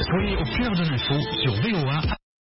Soyez au cœur de l'info sur VOA.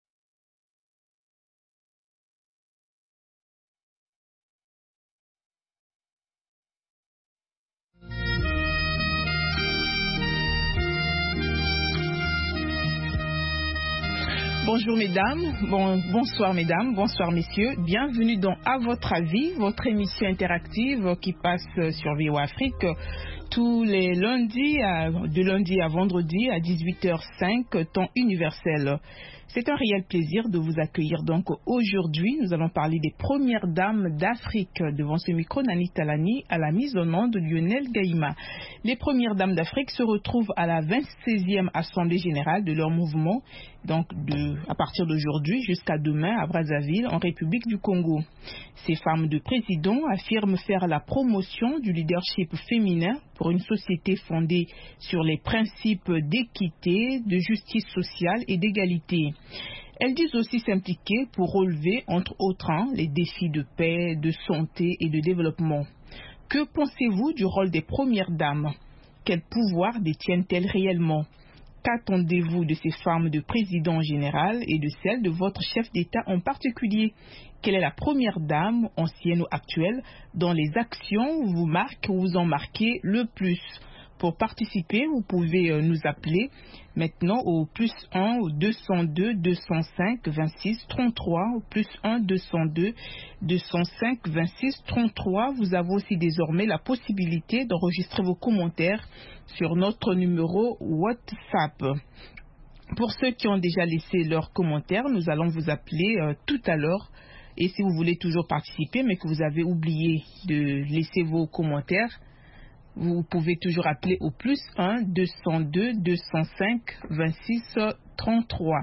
Bonjour mesdames, bonsoir mesdames, bonsoir messieurs. Bienvenue dans À votre avis, votre émission interactive qui passe sur VOA Afrique tous les lundis, de lundi à vendredi à 18h05, temps universel. C'est un réel plaisir de vous accueillir. Donc aujourd'hui, nous allons parler des premières dames d'Afrique. Devant ce micro, Nani Talani, à la mise au nom de Lionel Gaïma. Les premières dames d'Afrique se retrouvent à la 26e Assemblée générale de leur mouvement, donc à partir d'aujourd'hui jusqu'à demain à Brazzaville, en République du Congo. Ces femmes de président affirment faire la promotion du leadership féminin pour une société fondée sur les principes d'équité, de justice sociale et d'égalité. Elles disent aussi s'impliquer pour relever, entre autres, les défis de paix, de santé et de développement. Que pensez-vous du rôle des premières dames? Quel pouvoir détiennent-elles réellement? Qu'attendez-vous de ces femmes de président en général et de celles de votre chef d'État en particulier? Quelle est la première dame, ancienne ou actuelle, dont les actions vous marquent ou vous en marquez le plus? Pour participer, vous pouvez nous appeler maintenant au +1 202 205 26 33, au +1 202 205 26 33. Vous avez aussi désormais la possibilité d'enregistrer vos commentaires sur notre numéro WhatsApp. Pour ceux qui ont déjà laissé leurs commentaires, nous allons vous appeler tout à l'heure. Et si vous voulez toujours participer, mais que vous avez oublié de laisser vos commentaires, vous pouvez toujours appeler au +1 202 205 26 33.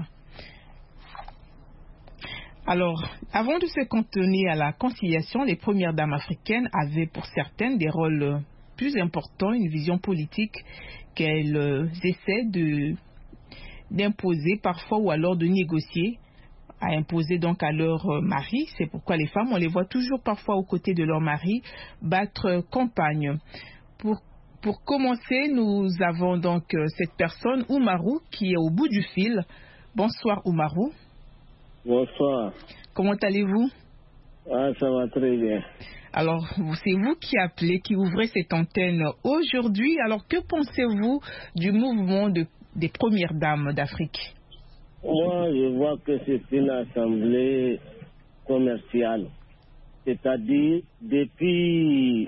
Alors, avant de se cantonner à la conciliation, les premières dames africaines avaient pour certaines des rôles plus importants, une vision politique qu'elles essaient d'imposer parfois ou alors de négocier, à imposer donc à leur mari. C'est pourquoi les femmes, on les voit toujours parfois aux côtés de leur mari battre campagne. Pour commencer, nous avons donc cette personne, Oumarou, qui est au bout du fil. Bonsoir Oumarou. Bonsoir. Comment allez-vous? Ah, ça va très bien. Alors, c'est vous qui appelez, qui ouvrez cette antenne aujourd'hui. Alors, que pensez-vous du mouvement des premières dames d'Afrique? Moi, je vois que c'est une assemblée commerciale. C'est-à-dire, depuis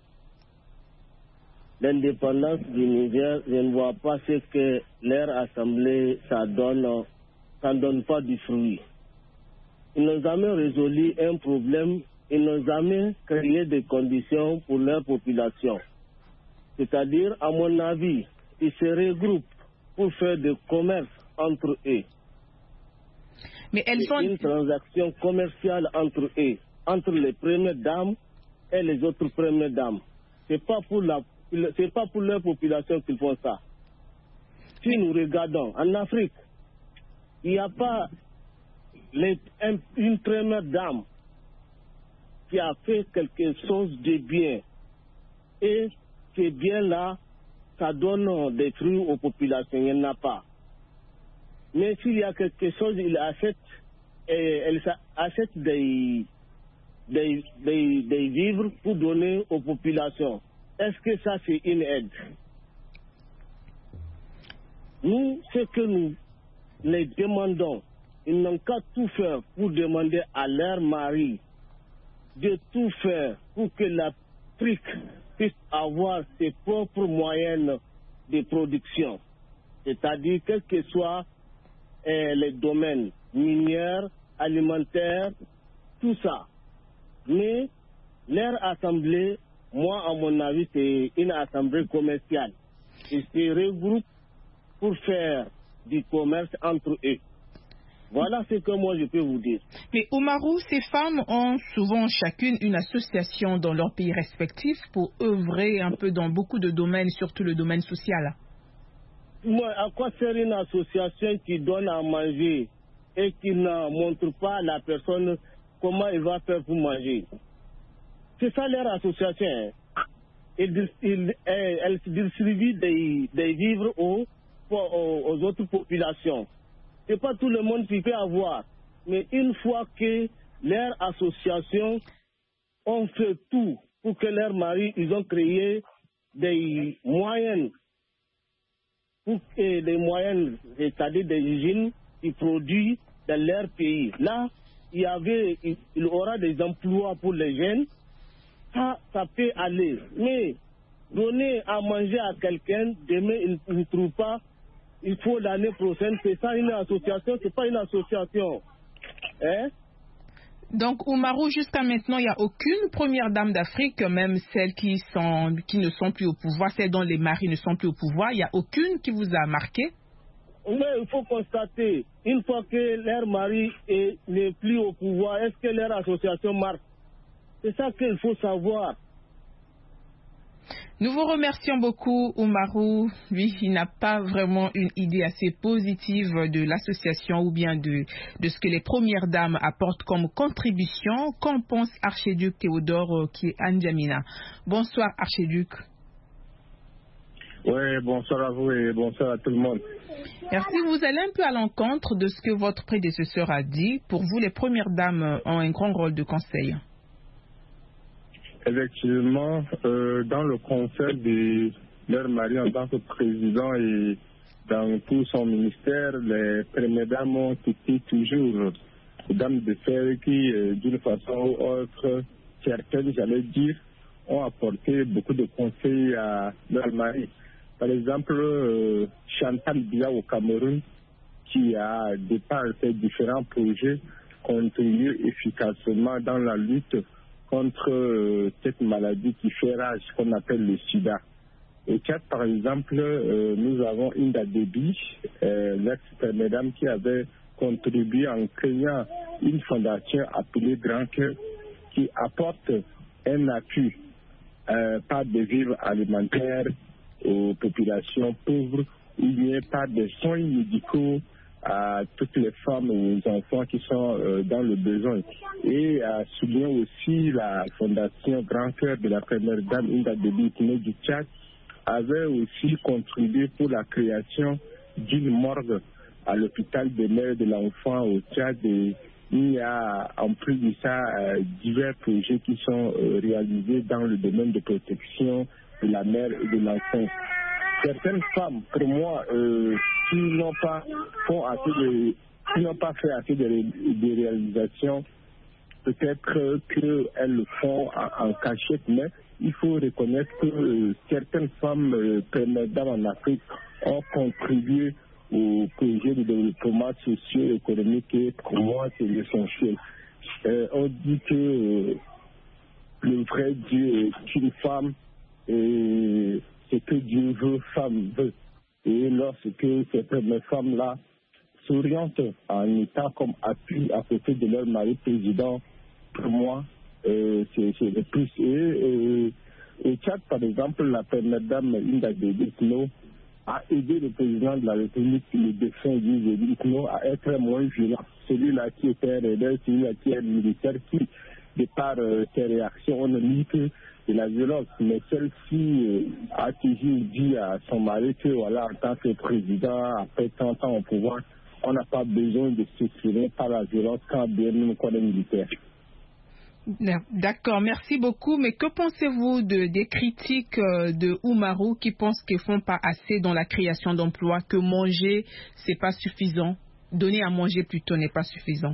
l'indépendance du Niger, je ne vois pas ce que leur assemblée, ça donne pas du fruit. Ils n'ont jamais résolu un problème, ils n'ont jamais créé des conditions pour leur population. C'est-à-dire, à mon avis, ils se regroupent pour faire du commerce entre eux. Mais elles ont une transaction commerciale entre eux, entre les premières dames et les autres premières dames. C'est pas pour leur population qu'ils font ça. Si nous regardons en Afrique, il n'y a pas une première dame qui a fait quelque chose de bien. Et ces biens-là, ça donne des fruits aux populations. Il n'y en a pas. Mais s'il y a quelque chose, elle achète des vivres pour donner aux populations. Est-ce que ça, c'est une aide? Nous, ce que nous les demandons, ils n'ont qu'à tout faire pour demander à leur mari de tout faire pour que l'Afrique puisse avoir ses propres moyens de production. C'est-à-dire, quel que soit les domaines miniers, alimentaires, tout ça. Mais leur assemblée, moi, à mon avis, c'est une assemblée commerciale. Ils se regroupent pour faire du commerce entre eux. Voilà ce que moi je peux vous dire. Mais Oumarou, ces femmes ont souvent chacune une association dans leur pays respectif pour œuvrer un peu dans beaucoup de domaines, surtout le domaine social. Moi, à quoi sert une association qui donne à manger et qui ne montre pas à la personne comment elle va faire pour manger? C'est ça leur association. Elle distribue des vivres aux aux autres populations. Ce n'est pas tout le monde qui peut avoir. Mais une fois que leurs associations ont fait tout pour que leurs maris, ils ont créé des moyens, c'est-à-dire des usines qui produisent dans leur pays. Là, il aura des emplois pour les jeunes. Ça peut aller. Mais donner à manger à quelqu'un, demain, il ne trouve pas, il faut l'année prochaine. C'est ça une association, c'est pas une association. Hein? Donc, Oumarou, jusqu'à maintenant, il n'y a aucune première dame d'Afrique, même celles qui ne sont plus au pouvoir, celles dont les maris ne sont plus au pouvoir, il n'y a aucune qui vous a marqué? Mais il faut constater, une fois que leur mari n'est plus au pouvoir, est-ce que leur association marche? C'est ça qu'il faut savoir. Nous vous remercions beaucoup, Oumarou. Lui, il n'a pas vraiment une idée assez positive de l'association ou bien de ce que les premières dames apportent comme contribution. Qu'en pense Archiduc Théodore qui est N'Djamena? Bonsoir, Archiduc. Oui, bonsoir à vous et bonsoir à tout le monde. Merci. Vous allez un peu à l'encontre de ce que votre prédécesseur a dit. Pour vous, les premières dames ont un grand rôle de conseil. Effectivement, dans le conseil de leur mari en tant que président et dans tout son ministère, les premières dames ont été toujours des dames de fer qui, d'une façon ou autre, certaines, j'allais dire, ont apporté beaucoup de conseils à leur mari. Par exemple, Chantal Biya au Cameroun, qui a, de par ses différents projets, contribué efficacement dans la lutte contre cette maladie qui fait rage, qu'on appelle le sida. Au Tchad, par exemple, nous avons Inda Déby, l'ex-madame qui avait contribué en créant une fondation appelée Grand Cœur, qui apporte un appui par des vivres alimentaires aux populations pauvres, ou bien par des soins médicaux à toutes les femmes et aux enfants qui sont dans le besoin. Et souligner aussi la fondation Grand Cœur de la première dame Inda Déby du Tchad avait aussi contribué pour la création d'une morgue à l'hôpital des mères de l'enfant au Tchad. Et il y a en plus de ça divers projets qui sont réalisés dans le domaine de protection de la mère et de l'enfant. Certaines femmes, pour moi, qui n'ont pas fait assez de réalisations, peut-être qu'elles le font en cachette, mais il faut reconnaître que certaines femmes premières dames en Afrique ont contribué au projet de développement socio-économique et pour moi c'est essentiel. On dit que le vrai Dieu est une femme et ce que Dieu veut, femme veut. Et lorsque ces premières femmes-là s'orientent en état comme appui à côté de leur mari président, pour moi, c'est le plus. Et au Tchad, par exemple, la première dame Inda Déby a aidé le président de la République, le défunt Ikno, à être moins violent. Celui-là qui était rebelle, celui-là qui est militaire, qui, de par ses réactions, on ne nie que de la violence. Mais celle-ci a toujours dit à son mari que, voilà, en tant que président, après 30 ans au pouvoir, on n'a pas besoin de s'exprimer par la violence quand bien même qu'on est militaire. D'accord, merci beaucoup. Mais que pensez-vous des critiques de Oumarou qui pensent qu'ils ne font pas assez dans la création d'emplois, que manger, c'est pas suffisant, donner à manger plutôt n'est pas suffisant?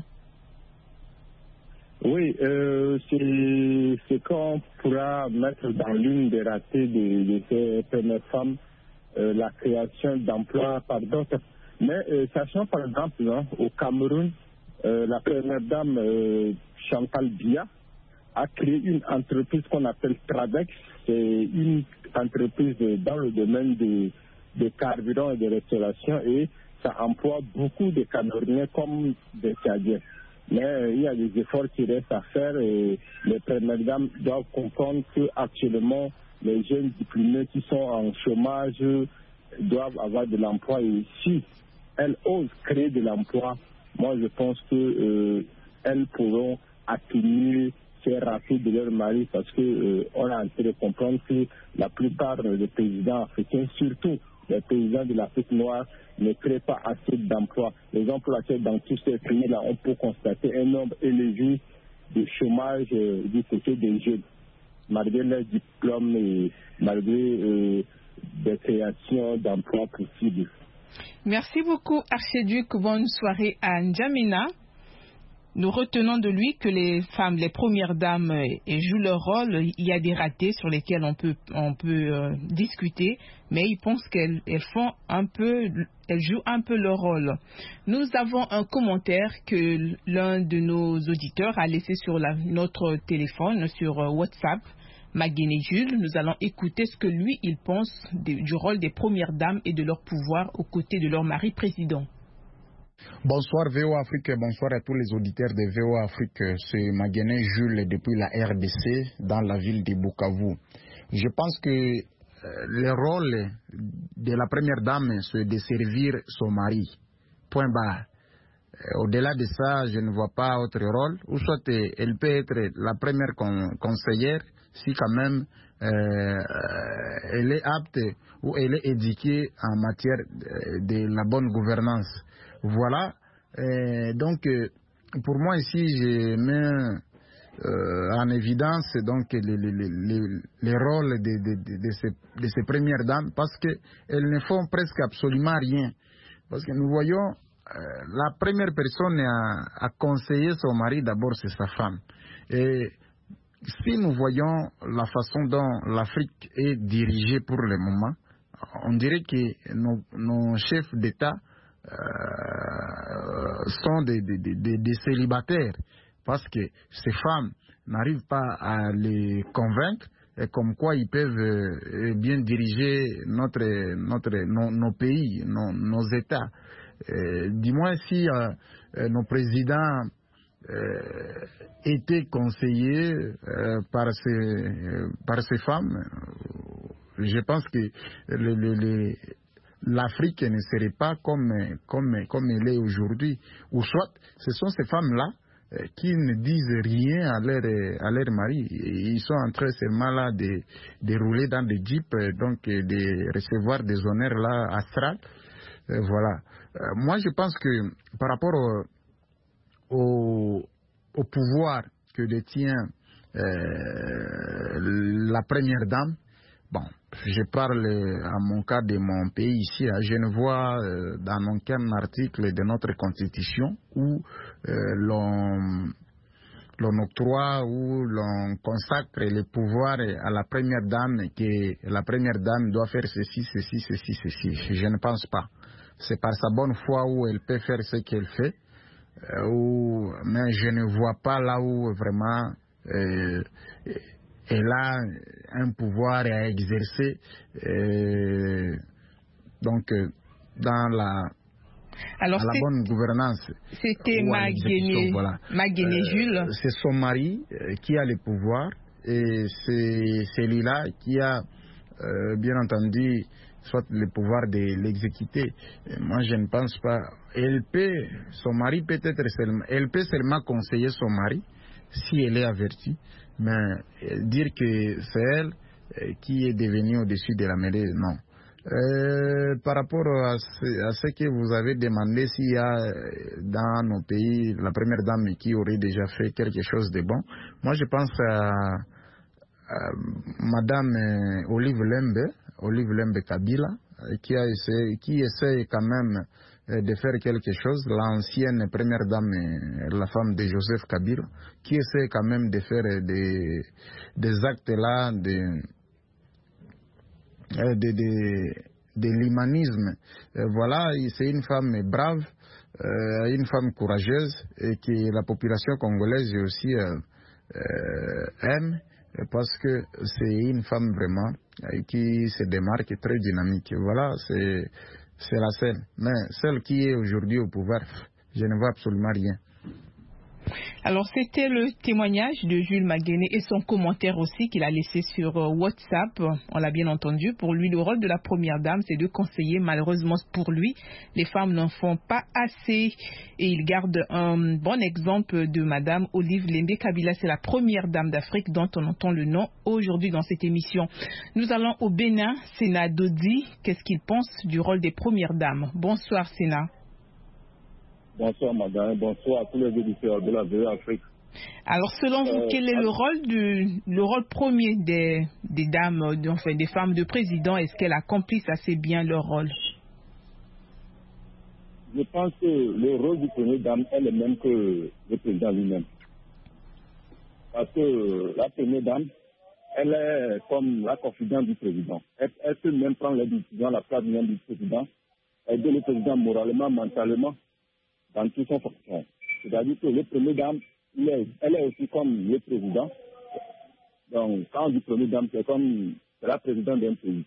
Oui, c'est qu'on pourra mettre dans l'une des ratées de ces premières femmes la création d'emplois par d'autres. Mais sachant par exemple, au Cameroun, la première dame Chantal Biya a créé une entreprise qu'on appelle Tradex. C'est une entreprise dans le domaine des carburants et de restauration et ça emploie beaucoup de Camerounais comme des Tchadiens. Mais il y a des efforts qui restent à faire et les premières dames doivent comprendre qu'actuellement, les jeunes diplômés qui sont en chômage doivent avoir de l'emploi et si elles osent créer de l'emploi, moi je pense qu'elles pourront atténuer ces ratés de leur mari parce qu'on a entré de comprendre que la plupart des présidents africains, surtout les paysans de l'Afrique noire ne créent pas assez d'emplois. Les emplois dans tous ces pays-là, on peut constater un nombre élevé de chômage du côté des jeunes, malgré leurs diplômes et malgré des créations d'emplois possibles. Merci beaucoup, Archiduc. Bonne soirée à N'Djamena. Nous retenons de lui que les femmes, les premières dames, jouent leur rôle. Il y a des ratés sur lesquels on peut discuter, mais il pense qu'elles jouent un peu leur rôle. Nous avons un commentaire que l'un de nos auditeurs a laissé sur notre téléphone, sur WhatsApp. Maguéné Jules, nous allons écouter ce que lui, il pense du rôle des premières dames et de leur pouvoir aux côtés de leur mari président. Bonsoir VOA Afrique, bonsoir à tous les auditeurs de VOA Afrique. C'est Maguéné Jules depuis la RDC dans la ville de Bukavu. Je pense que le rôle de la première dame, c'est de servir son mari. Point barre. Au-delà de ça, je ne vois pas autre rôle. Ou soit elle peut être la première conseillère si quand même elle est apte ou elle est éduquée en matière de la bonne gouvernance. Voilà. Donc, pour moi ici, je mets en évidence donc les rôles de ces premières dames parce qu'elles ne font presque absolument rien. Parce que nous voyons la première personne à conseiller son mari, d'abord, c'est sa femme. Et si nous voyons la façon dont l'Afrique est dirigée pour le moment, on dirait que nos chefs d'État sont des célibataires parce que ces femmes n'arrivent pas à les convaincre et comme quoi ils peuvent bien diriger nos pays, nos États. Du moins si nos présidents étaient conseillés par ces femmes, je pense que l'Afrique ne serait pas comme elle est aujourd'hui. Ou soit, ce sont ces femmes-là qui ne disent rien à leur mari. Ils sont en train seulement là de rouler dans des jeeps, donc de recevoir des honneurs là astrales. Voilà. Moi, je pense que par rapport au pouvoir que détient la première dame, bon, je parle à mon cas de mon pays ici, je ne vois dans aucun article de notre constitution où l'on octroie ou l'on consacre le pouvoir à la première dame, que la première dame doit faire ceci. Je ne pense pas. C'est par sa bonne foi où elle peut faire ce qu'elle fait, mais je ne vois pas là où vraiment elle a un pouvoir à exercer donc dans la bonne gouvernance. C'était Maguéné Jules. C'est son mari qui a le pouvoir et c'est celui-là qui a bien entendu soit le pouvoir de l'exécuter. Moi, je ne pense pas. Elle peut seulement conseiller son mari si elle est avertie, mais dire que c'est elle qui est devenue au-dessus de la mêlée, non. Par rapport à ce que vous avez demandé, s'il y a dans nos pays la première dame qui aurait déjà fait quelque chose de bon, moi je pense à Madame Olive Lembe Kabila, qui essaie quand même de faire quelque chose, l'ancienne première dame, la femme de Joseph Kabila, qui essaie quand même de faire des actes là de l'humanisme. Voilà, c'est une femme brave, une femme courageuse et que la population congolaise aussi aime, parce que c'est une femme vraiment qui se démarque, très dynamique. Voilà, c'est la seule. Mais celle qui est aujourd'hui au pouvoir, je ne vois absolument rien. Alors, c'était le témoignage de Jules Maguené et son commentaire aussi qu'il a laissé sur WhatsApp. On l'a bien entendu. Pour lui, le rôle de la première dame, c'est de conseiller. Malheureusement, pour lui, les femmes n'en font pas assez. Et il garde un bon exemple de Madame Olive Lembe Kabila. C'est la première dame d'Afrique dont on entend le nom aujourd'hui dans cette émission. Nous allons au Bénin. Sénat Dodi, qu'est-ce qu'il pense du rôle des premières dames? Bonsoir, Sénat. Bonsoir madame, bonsoir à tous les auditeurs de la VOA Afrique. Alors selon vous, quel est le rôle premier des dames, enfin des femmes de président? Est-ce qu'elles accomplissent assez bien leur rôle? Je pense que le rôle du premier dame est le même que le président lui-même. Parce que la première dame, elle est comme la confidente du président. Elle peut même prendre les décisions à la place même du président, aider le président moralement, mentalement, dans toute son fonction. C'est-à-dire que le premier dame, elle est aussi comme le président. Donc, quand on dit premier dame, c'est la présidente d'un pays.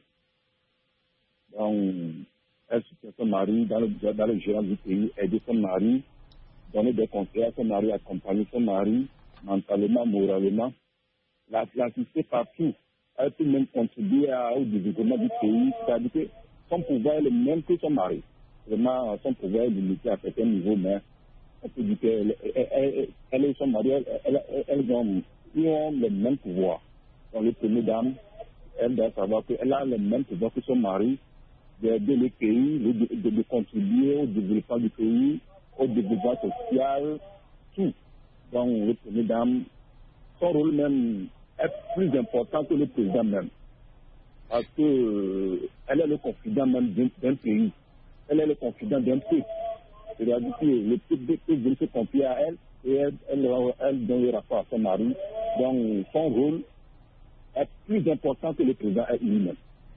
Donc, elle soutient son mari dans le gérant du pays, aider son mari, donner des conseils à son mari, accompagner son mari, mentalement, moralement, l'assister partout. Elle peut même contribuer au développement du pays. C'est-à-dire que son pouvoir est le même que son mari. Vraiment, son pouvoir est limité à certains niveaux, mais on peut dire qu'elle et son mari, elles ont le même pouvoir. Donc, les premières dames, elle doit savoir qu'elle a le même pouvoir que son mari, d'aider le pays, de contribuer au développement du pays, au développement social, tout. Donc, les premières dames, son rôle même est plus important que le président même. Parce qu'elle est le confident même d'un pays. Elle est le confident d'un peuple. C'est-à-dire que le peuple veut se confier à elle et elle donne le rapport à son mari. Donc, son rôle est plus important que le président lui-même.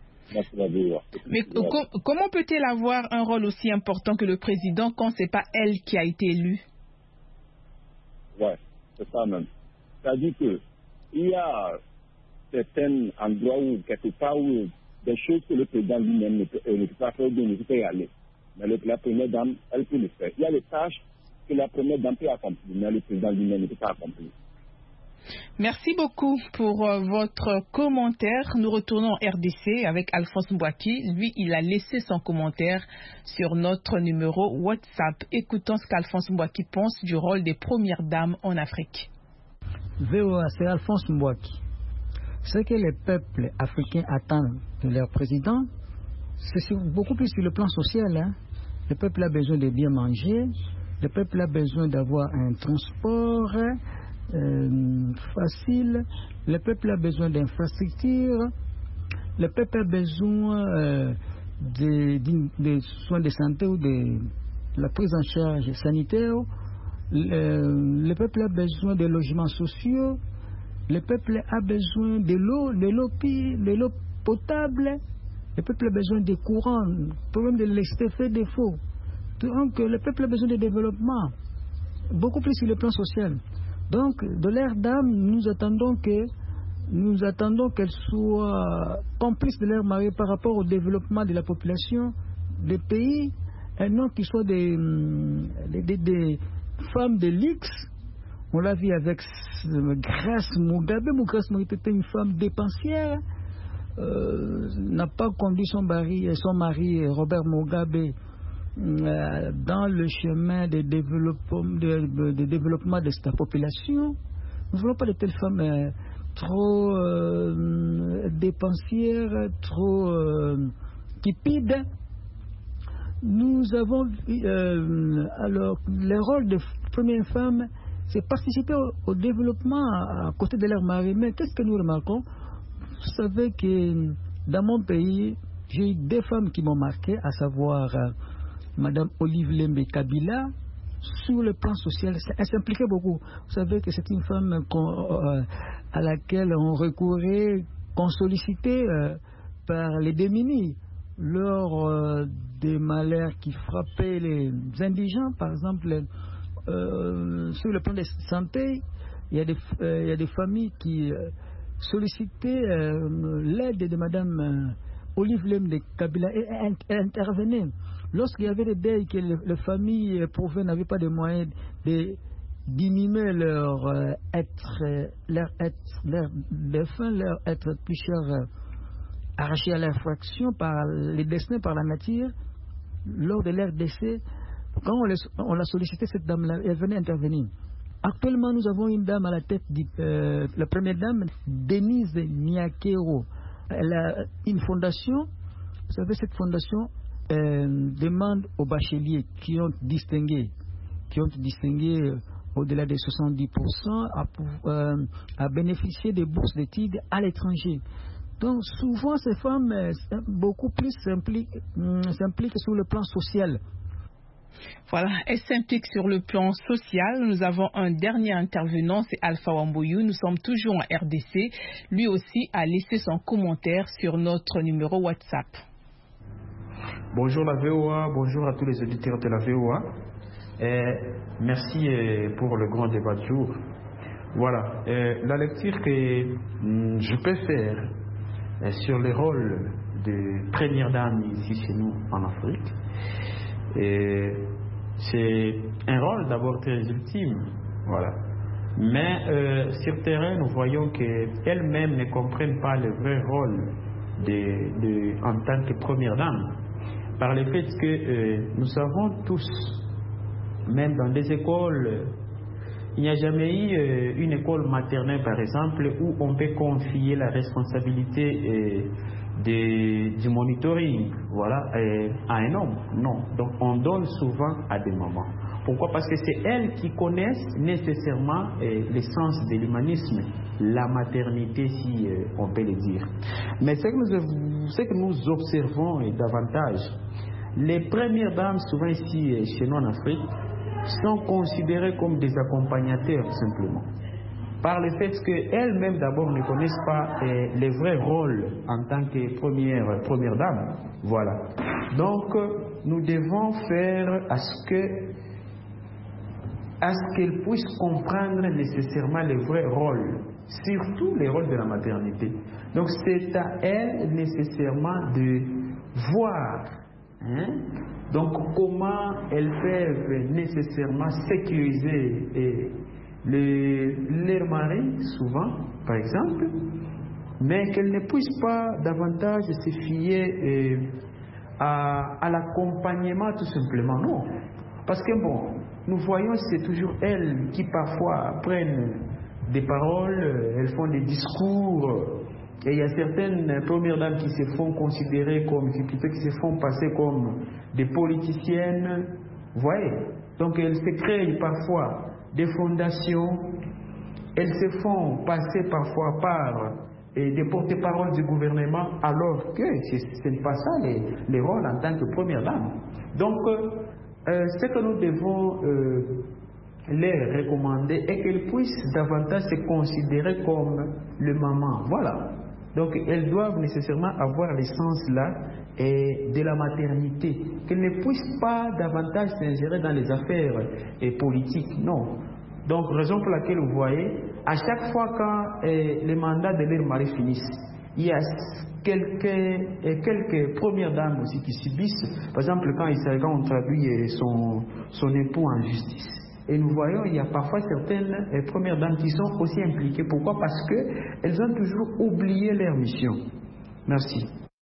Mais comment peut-elle avoir un rôle aussi important que le président quand ce n'est pas elle qui a été élue? Oui, c'est ça même. C'est-à-dire qu'il y a certains endroits où, quelque part, où des choses que le président lui-même ne peut pas faire, ne peut pas y aller. Mais la première dame, elle peut le faire. Il y a des tâches que la première dame peut accomplir, mais le président lui-même ne peut pas accomplir. Merci beaucoup pour votre commentaire. Nous retournons en RDC avec Alphonse Mbouaki. Lui, il a laissé son commentaire sur notre numéro WhatsApp. Écoutons ce qu'Alphonse Mbouaki pense du rôle des premières dames en Afrique. VOA, c'est Alphonse Mbouaki. Ce que les peuples africains attendent de leur président, c'est beaucoup plus sur le plan social. Hein. Le peuple a besoin de bien manger, le peuple a besoin d'avoir un transport facile, le peuple a besoin d'infrastructures, le peuple a besoin de soins de santé ou de la prise en charge sanitaire, le peuple a besoin de logements sociaux, le peuple a besoin de l'eau potable, le peuple a besoin de courant, le problème de l'électricité fait défaut. Donc le peuple a besoin de développement, beaucoup plus sur le plan social. Donc, de l'ère dame, nous attendons qu'elle soit complice de l'ère mariée par rapport au développement de la population des pays, et non qu'ils soient des femmes de luxe. On l'a vu avec Grace Mugabe. Grace Mugabe était une femme dépensière, n'a pas conduit son mari Robert Mugabe dans le chemin de développement de sa population. Nous ne voulons pas de telles femmes trop dépensières, trop cupides. Nous avons alors le rôle de première femme, c'est participer au développement à côté de leur mari. Mais qu'est-ce que nous remarquons? Vous savez que dans mon pays, j'ai eu deux femmes qui m'ont marqué, à savoir Madame Olive Lembe Kabila. Sur le plan social, elle s'impliquait beaucoup. Vous savez que c'est une femme à laquelle on recourait, qu'on sollicitait par les démunis lors des malheurs qui frappaient les indigents. Par exemple, sur le plan de santé, il y a des familles qui sollicitaient l'aide de Madame Olive Lembe Kabila et elle intervenait. Lorsqu'il y avait des deuils que les familles éprouvaient, n'avaient pas de moyens diminuer leur être plus cher, arraché à l'infraction par les destinés par la nature. Lors de leur décès, quand on l'a sollicité, cette dame-là, elle venait intervenir. Actuellement, nous avons une dame à la tête, la première dame, Denise Niakero. Elle a une fondation. Vous savez, cette fondation demande aux bacheliers qui ont distingué au-delà de 70% à bénéficier des bourses d'études à l'étranger. Donc souvent ces femmes beaucoup plus s'impliquent sur le plan social. Voilà, elles s'impliquent sur le plan social. Nous avons un dernier intervenant, c'est Alpha Wamboyou. Nous sommes toujours en RDC. Lui aussi a laissé son commentaire sur notre numéro WhatsApp. Bonjour la VOA, bonjour à tous les auditeurs de la VOA. Merci pour le grand débat du jour. Voilà, la lecture que je peux faire sur le rôle de première dame ici chez nous en Afrique, c'est un rôle d'abord très ultime, voilà. Mais sur terrain, nous voyons qu'elles-mêmes ne comprennent pas le vrai rôle en tant que première dame, par le fait que nous savons tous, même dans des écoles, il n'y a jamais eu une école maternelle, par exemple, où on peut confier la responsabilité du monitoring, voilà, à un homme. Non. Donc, on donne souvent à des mamans. Pourquoi? Parce que c'est elles qui connaissent nécessairement l'essence de l'humanisme, la maternité, si on peut le dire. Mais ce que nous observons davantage, les premières dames, souvent ici chez nous en Afrique, sont considérées comme des accompagnateurs simplement, par le fait qu'elles-mêmes d'abord ne connaissent pas les vrais rôles en tant que première dame. Voilà. Donc nous devons faire à ce qu'elles puissent comprendre nécessairement les vrais rôles, surtout les rôles de la maternité. Donc c'est à elles nécessairement de voir donc comment elles peuvent nécessairement sécuriser leur mari, souvent, par exemple, mais qu'elles ne puissent pas davantage se fier à l'accompagnement tout simplement, non. Parce que bon, nous voyons que c'est toujours elles qui parfois prennent des paroles, elles font des discours. Et il y a certaines premières dames qui se font considérer comme, qui se font passer comme des politiciennes, vous voyez. Donc elles se créent parfois des fondations, elles se font passer parfois par des porte-paroles du gouvernement, alors que ce n'est pas ça les rôles en tant que première dame. Donc ce que nous devons les recommander est qu'elles puissent davantage se considérer comme le maman, voilà. Donc elles doivent nécessairement avoir l'essence là de la maternité, qu'elles ne puissent pas davantage s'ingérer dans les affaires politiques, non. Donc raison pour laquelle vous voyez, à chaque fois quand les mandats de leur mari finissent, il y a quelques premières dames aussi qui subissent, par exemple quand on traduit son époux en justice. Et nous voyons, il y a parfois certaines premières dames qui sont aussi impliquées. Pourquoi? Parce qu'elles ont toujours oublié leur mission. Merci.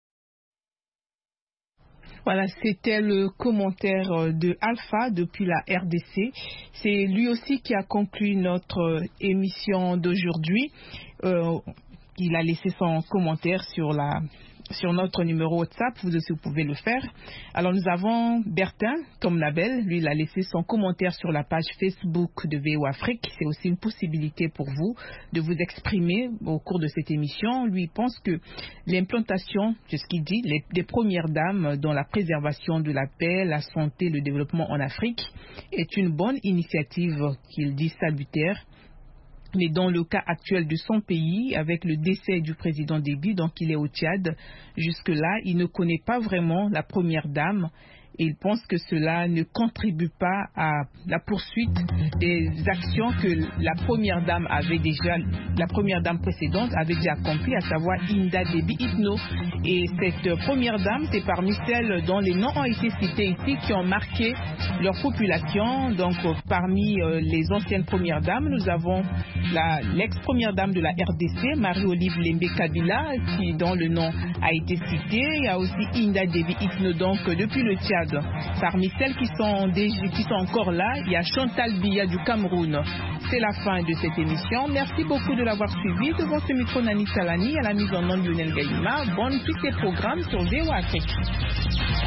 Voilà, c'était le commentaire de Alpha depuis la RDC. C'est lui aussi qui a conclu notre émission d'aujourd'hui. Il a laissé son commentaire sur notre numéro WhatsApp, vous aussi vous pouvez le faire. Alors nous avons Bertin Tomnabel, lui il a laissé son commentaire sur la page Facebook de VOA Afrique. C'est aussi une possibilité pour vous de vous exprimer au cours de cette émission. Lui il pense que l'implantation, c'est ce qu'il dit, des premières dames dans la préservation de la paix, la santé, le développement en Afrique est une bonne initiative qu'il dit salutaire. Mais dans le cas actuel de son pays, avec le décès du président Déby, donc il est au Tchad, jusque-là, il ne connaît pas vraiment la première dame et il pense que cela ne contribue pas à la poursuite des actions que la première dame précédente avait déjà accompli, à savoir Inda Déby Itno. Et cette première dame, c'est parmi celles dont les noms ont été cités ici qui ont marqué leur population. Donc parmi les anciennes premières dames, nous avons l'ex-première dame de la RDC, Marie-Olive Lembe Kabila, dont le nom a été cité. Il y a aussi Inda Déby Itno, donc depuis le Tchad. Parmi celles qui sont encore là, il y a Chantal Biya du Cameroun. C'est la fin de cette émission. Merci beaucoup de l'avoir suivi. Devant ce micro, Nani Salani, à la mise en onde Lionel Gaïma. Bonne suite des programmes sur VOA Afrique.